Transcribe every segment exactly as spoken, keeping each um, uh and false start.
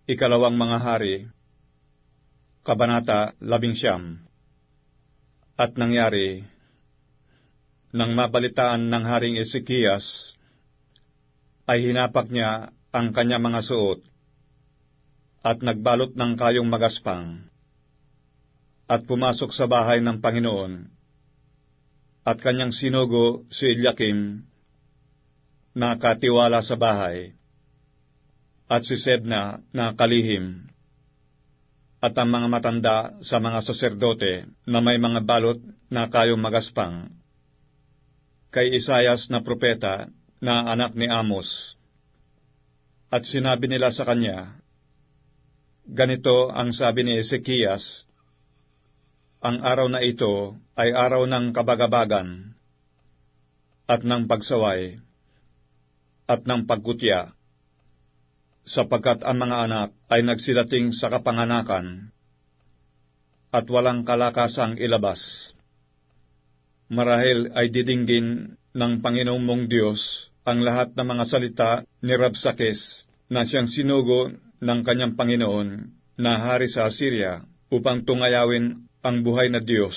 Ikalawang Mga Hari, Kabanata labing siyam. At nangyari, nang mabalitaan ng Haring Ezekias, ay hinapak niya ang kanya mga suot, at nagbalot ng kayong magaspang, at pumasok sa bahay ng Panginoon, at kanyang sinugo si Eliakim, na katiwala sa bahay, at si Sebna na kalihim, at ang mga matanda sa mga saserdote na may mga balot na kayong magaspang, kay Isayas na propeta na anak ni Amos. At sinabi nila sa kanya, ganito ang sabi ni Ezekias, ang araw na ito ay araw ng kabagabagan, at ng pagsaway, at ng pagkutya, sapagkat ang mga anak ay nagsilating sa kapanganakan, at walang kalakasang ilabas. Marahil ay didinggin ng Panginoong mong Diyos ang lahat ng mga salita ni Rabsakes na siyang sinugo ng kanyang Panginoon na hari sa Assyria upang tungayawin ang buhay na Diyos,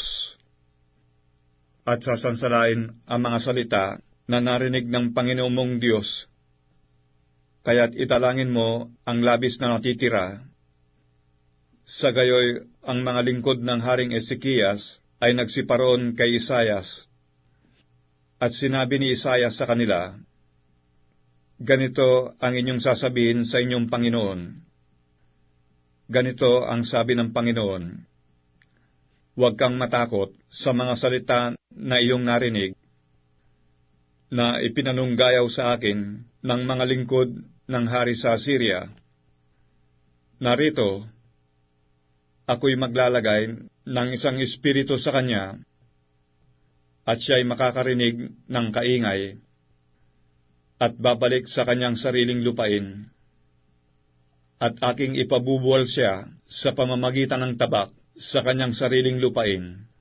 at sasansalain ang mga salita na narinig ng Panginoong mong Diyos. Kaya't italangin mo ang labis na natitira. Sa gayoy, ang mga lingkod ng Haring Ezekias ay nagsiparoon kay Isayas, at sinabi ni Isayas sa kanila, ganito ang inyong sasabihin sa inyong Panginoon. Ganito ang sabi ng Panginoon, huwag kang matakot sa mga salita na iyong narinig, na ipinanunggayaw sa akin ng mga lingkod ng hari sa Assyria. Narito, ako'y maglalagay ng isang espiritu sa kanya, at siya'y makakarinig ng kaingay, at babalik sa kanyang sariling lupain, at aking ipabubuwal siya sa pamamagitan ng tabak sa kanyang sariling lupain.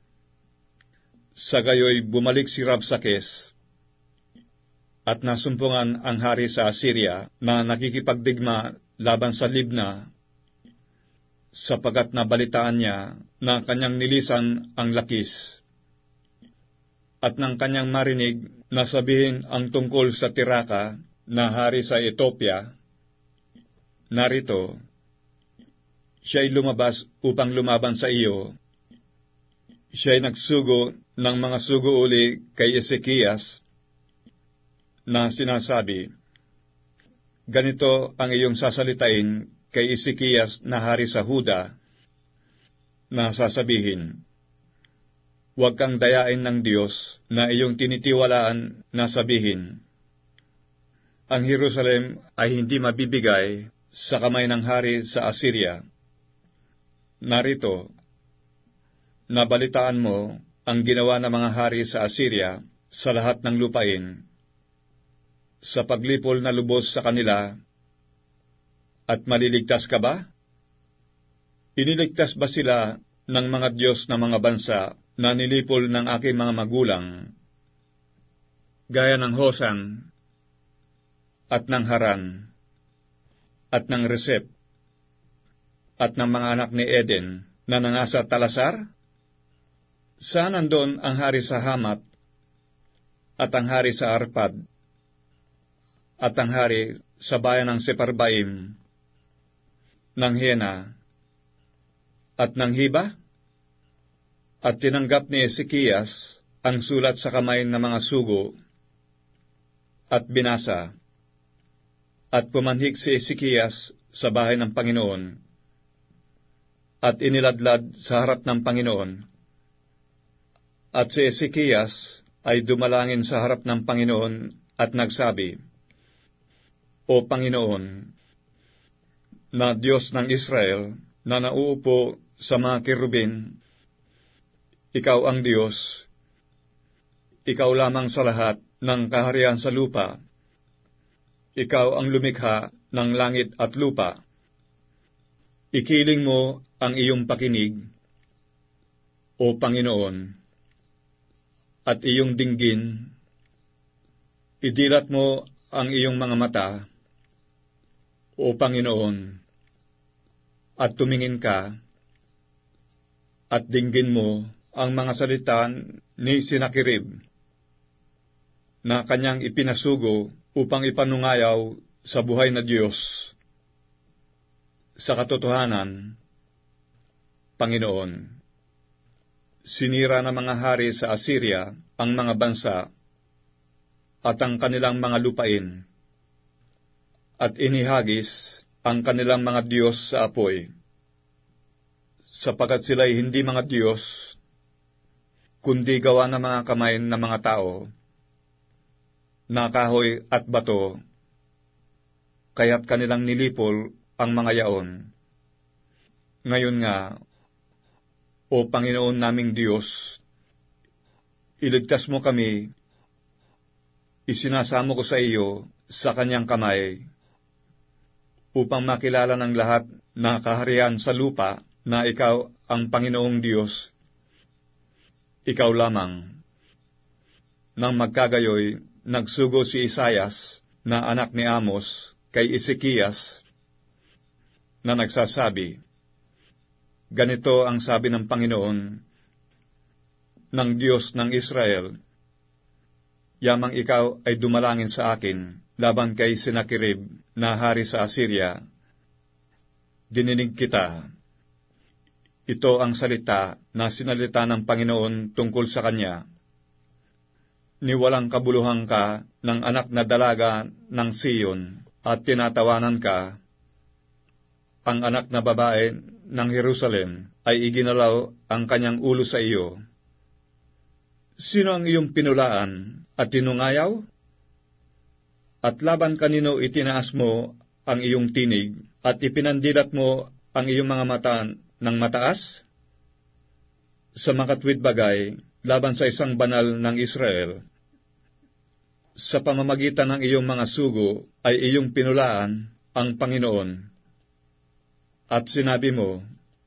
Sa gayoy bumalik si Rabsakes, at nasumpungan ang hari sa Assyria na nakikipagdigma laban sa Libna, sapagat nabalitaan niya na kanyang nilisan ang Lakis, at nang kanyang marinig na sabihin ang tungkol sa Tiraka na hari sa Ethiopia, narito, siya'y lumabas upang lumaban sa iyo. Siya'y nagsugo ng mga sugo uli kay Ezekias, na sinasabi, ganito ang iyong sasalitain kay Ezekias na hari sa Huda, na sasabihin, huwag kang dayain ng Diyos na iyong tinitiwalaan na sabihin, ang Jerusalem ay hindi mabibigay sa kamay ng hari sa Assyria. Narito, nabalitaan mo ang ginawa ng mga hari sa Assyria sa lahat ng lupain, sa paglipol na lubos sa kanila, at maliligtas ka ba? Iniligtas ba sila ng mga Diyos na mga bansa na nilipol ng aking mga magulang, gaya ng Hosan, at ng Haran, at ng Resep, at ng mga anak ni Eden na nangasa Talasar? Saan nandun ang hari sa Hamat, at ang hari sa Arpad, at ang hari sa bayan ng Separbaim, ng Hena, at ng Hiba? At tinanggap ni Ezekias ang sulat sa kamay ng mga sugo, at binasa, at pumanhik si Ezekias sa bahay ng Panginoon, at iniladlad sa harap ng Panginoon. At si Ezekias ay dumalangin sa harap ng Panginoon at nagsabi, O Panginoon, na Diyos ng Israel, na nauupo sa mga kerubin, ikaw ang Diyos, ikaw lamang sa lahat ng kaharian sa lupa, ikaw ang lumikha ng langit at lupa. Ikiling mo ang iyong pakinig, O Panginoon, at iyong dinggin, idilat mo ang iyong mga mata, O Panginoon, at tumingin ka, at dinggin mo ang mga salita ni Senakirib, na kanyang ipinasugo upang ipanungayaw sa buhay na Diyos. Sa katotohanan, Panginoon, sinira ng mga hari sa Assyria ang mga bansa at ang kanilang mga lupain, at inihagis ang kanilang mga Diyos sa apoy, sapagkat sila'y hindi mga Diyos, kundi gawa ng mga kamay ng mga tao, na kahoy at bato, kaya't kanilang nilipol ang mga yaon. Ngayon nga, O Panginoon naming Diyos, iligtas mo kami, isinasamo ko sa iyo sa kanyang kamay, upang makilala ng lahat na kaharian sa lupa na ikaw ang Panginoong Diyos, ikaw lamang. Nang magkagayoy, nagsugo si Isaias na anak ni Amos kay Ezekias na nagsasabi, ganito ang sabi ng Panginoon, ng Diyos ng Israel, yamang ikaw ay dumalangin sa akin laban kay Senakirib na hari sa Assyria. Dininig kita. Ito ang salita na sinalita ng Panginoon tungkol sa kanya. Niwalang kabuluhan ka ng anak na dalaga ng Siyon at tinatawanan ka. Ang anak na babae ng Jerusalem ay iginalaw ang kanyang ulo sa iyo. Sino ang iyong pinulaan at tinungayaw? At laban kanino itinaas mo ang iyong tinig at ipinandilat mo ang iyong mga mata ng mataas? Sa makatwid bagay, laban sa isang banal ng Israel. Sa pamamagitan ng iyong mga sugo ay iyong pinulaan ang Panginoon. At sinabi mo,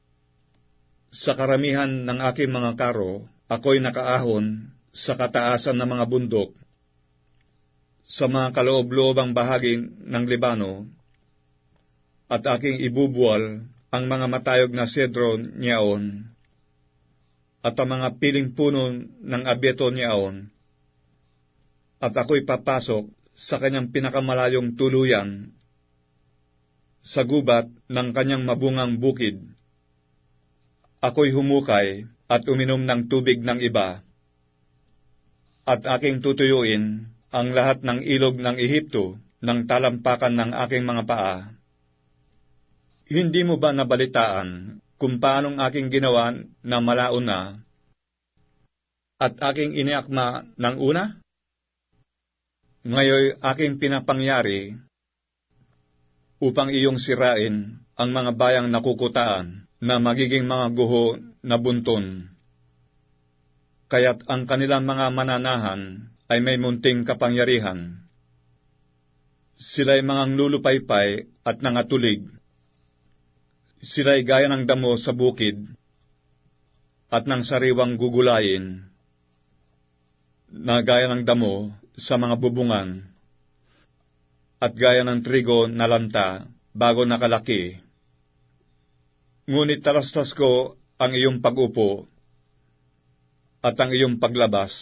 sa karamihan ng aking mga karo, ako'y nakaahon sa kataasan ng mga bundok, sa mga kaloob-loobang bahagi ng Libano, at aking ibubuwal ang mga matayog na sedro niyaon, at ang mga piling puno ng abeto niyaon, at ako'y papasok sa kanyang pinakamalayong tuluyan, sa gubat ng kanyang mabungang bukid. Ako'y humukay at uminom ng tubig ng iba, at aking tutuyuin ang lahat ng ilog ng Ehipto ng talampakan ng aking mga paa. Hindi mo ba nabalitaan kung paanong aking ginawa na malaon na, at aking iniakma ng una? Ngayon aking pinapangyari upang iyong sirain ang mga bayang nakukutaan na magiging mga guho na bunton. Kaya't ang kanilang mga mananahan ay may munting kapangyarihan. Sila'y mga lulupaypay at nangatulig. Sila'y gaya ng damo sa bukid at ng sariwang gugulayin, na gaya ng damo sa mga bubungan, at gaya ng trigo na lanta bago nakalaki. Ngunit talastas ko ang iyong pag-upo, at ang iyong paglabas,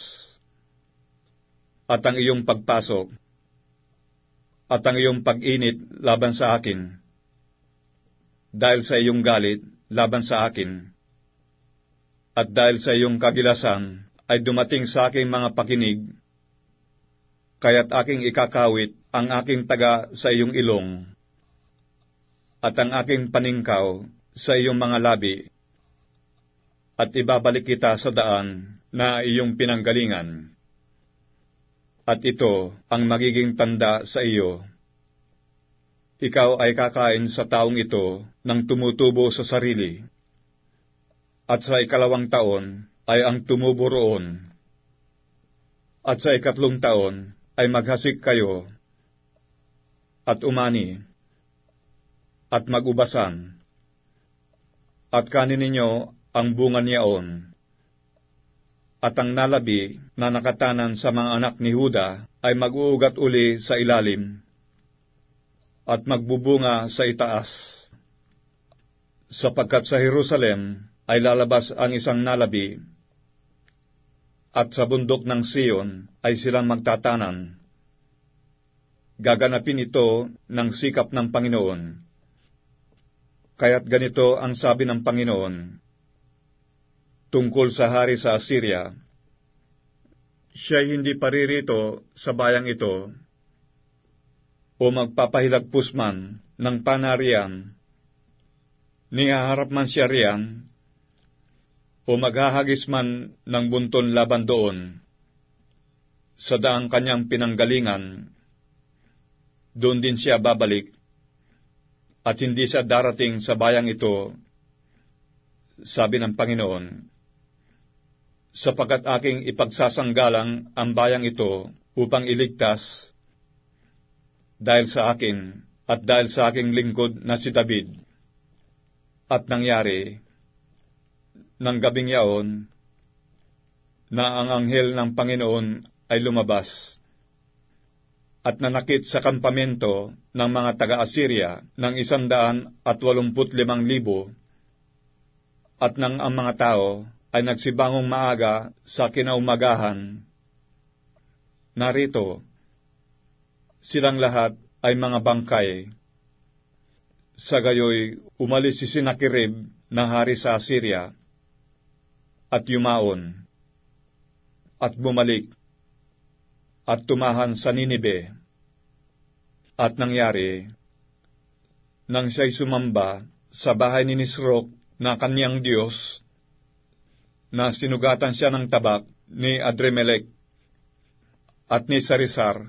at ang iyong pagpasok, at ang iyong pag-init laban sa akin, dahil sa iyong galit laban sa akin, at dahil sa iyong kagilasan ay dumating sa aking mga pakinig, kaya't aking ikakawit ang aking taga sa iyong ilong, at ang aking paningkaw sa iyong mga labi, at ibabalik kita sa daan na iyong pinanggalingan. At ito ang magiging tanda sa iyo. Ikaw ay kakain sa taong ito ng tumutubo sa sarili, at sa ikalawang taon ay ang tumubo roon, at sa ikatlong taon ay maghasik kayo, at umani, at magubasan, at kanin ninyo ang bunga niyaon, at ang nalabi na nakatanan sa mga anak ni Huda ay mag-uugat uli sa ilalim, at magbubunga sa itaas. sapagkat sa Jerusalem ay lalabas ang isang nalabi, at sa bundok ng Sion ay silang magtatanan. Gaganapin ito ng sikap ng Panginoon. Kaya't ganito ang sabi ng Panginoon tungkol sa hari sa Assyria: siya'y hindi paririto sa bayang ito, o magpapahilagpos man ng panarian, ni haharap man siya riyan, o maghahagis man ng bunton laban doon, sa daang kanyang pinanggalingan, doon din siya babalik, at hindi siya darating sa bayang ito, sabi ng Panginoon, sapagkat aking ipagsasanggalang ang bayang ito upang iligtas dahil sa akin at dahil sa aking lingkod na si David. At nangyari, ng gabing yaon, na ang anghel ng Panginoon ay lumabas at nanakit sa kampamento ng mga taga-Assyria ng isandaan at walumput limang libo, at nang ang mga tao ay nagsibangong maaga sa kinaumagahan, narito, silang lahat ay mga bangkay. Sa gayoy, umalis si Sennacherib na hari sa Assyria, at yumaon, at bumalik, at tumahan sa Ninibe. At nangyari, nang siya'y sumamba sa bahay ni Nisroch na kanyang Diyos, na sinugatan siya ng tabak ni Adremelech at ni Sarisar,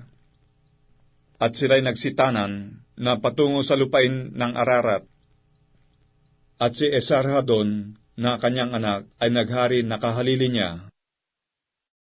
at sila'y nagsitanan na patungo sa lupain ng Ararat, at si Esarhaddon na kanyang anak ay naghari nakahalili niya.